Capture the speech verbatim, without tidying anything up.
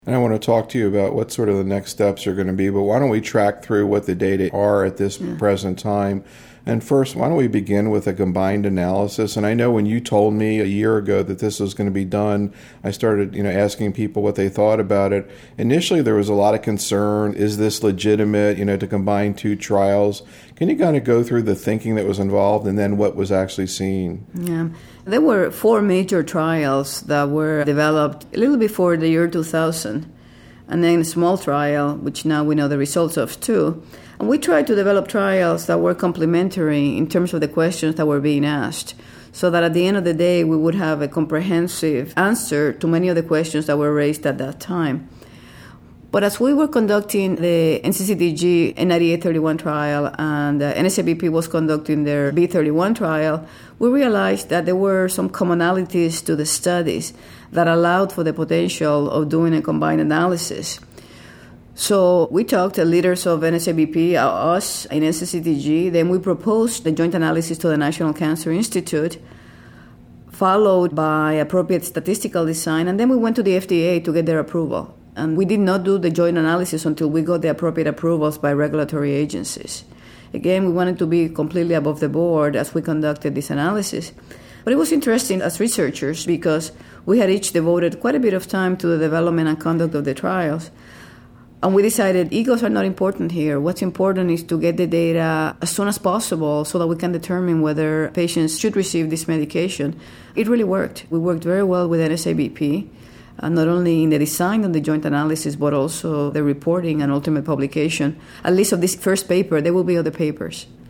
And I want to talk to you about what sort of the next steps are going to be, but why don't we track through what the data are at this yeah. present time. And first, why don't we begin with a combined analysis? And I know when you told me a year ago that this was going to be done, I started, you know, asking people what they thought about it. Initially, there was a lot of concern. Is this legitimate, you know, to combine two trials? Can you kind of go through the thinking that was involved and then what was actually seen? Yeah. There were four major trials that were developed a little before the year two thousand, and then a small trial, which now we know the results of too. And we tried to develop trials that were complementary in terms of the questions that were being asked, so that at the end of the day, we would have a comprehensive answer to many of the questions that were raised at that time. But as we were conducting the N C C T G N ninety-eight thirty-one trial and uh, N S A B P was conducting their B thirty-one trial, we realized that there were some commonalities to the studies that allowed for the potential of doing a combined analysis. So we talked to leaders of N S A B P, us in N C C T G, then we proposed the joint analysis to the National Cancer Institute, followed by appropriate statistical design, and then we went to the F D A to get their approval. And we did not do the joint analysis until we got the appropriate approvals by regulatory agencies. Again, we wanted to be completely above the board as we conducted this analysis. But it was interesting as researchers because we had each devoted quite a bit of time to the development and conduct of the trials. And we decided egos are not important here. What's important is to get the data as soon as possible so that we can determine whether patients should receive this medication. It really worked. We worked very well with N S A B P. Uh, not only in the design of the joint analysis, but also the reporting and ultimate publication. At least of this first paper, there will be other papers.